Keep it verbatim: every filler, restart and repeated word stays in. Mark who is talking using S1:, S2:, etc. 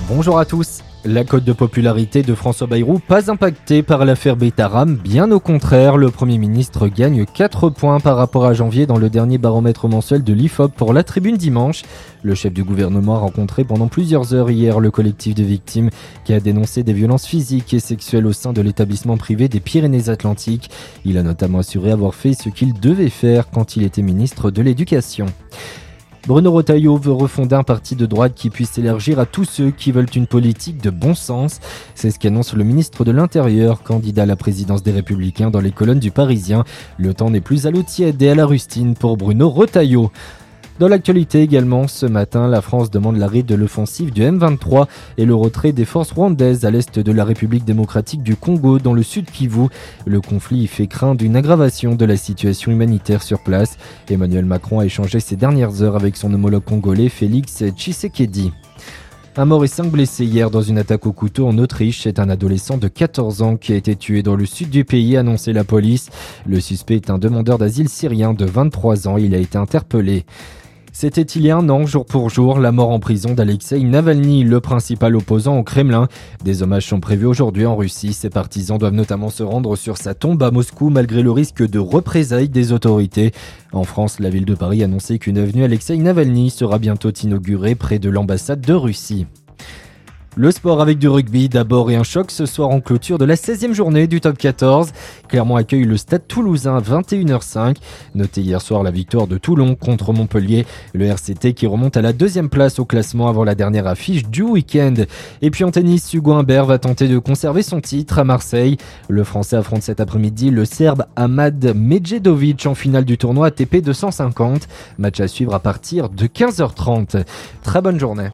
S1: Bonjour à tous. La cote de popularité de François Bayrou pas impactée par l'affaire Betaram, bien au contraire, le Premier ministre gagne quatre points par rapport à janvier dans le dernier baromètre mensuel de l'I F O P pour la Tribune dimanche. Le chef du gouvernement a rencontré pendant plusieurs heures hier le collectif de victimes qui a dénoncé des violences physiques et sexuelles au sein de l'établissement privé des Pyrénées-Atlantiques. Il a notamment assuré avoir fait ce qu'il devait faire quand il était ministre de l'Éducation. Bruno Retailleau veut refonder un parti de droite qui puisse s'élargir à tous ceux qui veulent une politique de bon sens. C'est ce qu'annonce le ministre de l'Intérieur, candidat à la présidence des Républicains dans les colonnes du Parisien. Le temps n'est plus à l'eau tiède et à la rustine pour Bruno Retailleau. Dans l'actualité également, ce matin, la France demande l'arrêt de l'offensive du M vingt-trois et le retrait des forces rwandaises à l'est de la République démocratique du Congo, dans le sud Kivu. Le conflit fait craindre une aggravation de la situation humanitaire sur place. Emmanuel Macron a échangé ces dernières heures avec son homologue congolais Félix Tshisekedi. Un mort et cinq blessés hier dans une attaque au couteau en Autriche. C'est un adolescent de quatorze ans qui a été tué dans le sud du pays, a annoncé la police. Le suspect est un demandeur d'asile syrien de vingt-trois ans. Il a été interpellé. C'était il y a un an, jour pour jour, la mort en prison d'Alexeï Navalny, le principal opposant au Kremlin. Des hommages sont prévus aujourd'hui en Russie. Ses partisans doivent notamment se rendre sur sa tombe à Moscou malgré le risque de représailles des autorités. En France, la ville de Paris a annoncé qu'une avenue Alexeï Navalny sera bientôt inaugurée près de l'ambassade de Russie. Le sport avec du rugby d'abord et un choc ce soir en clôture de la seizième journée du top quatorze. Clermont accueille le Stade Toulousain à vingt et une heures cinq. Notez hier soir la victoire de Toulon contre Montpellier. Le R C T qui remonte à la deuxième place au classement avant la dernière affiche du week-end. Et puis en tennis, Hugo Humbert va tenter de conserver son titre à Marseille. Le Français affronte cet après-midi le Serbe Ahmad Medjedovic en finale du tournoi A T P deux cent cinquante. Match à suivre à partir de quinze heures trente. Très bonne journée.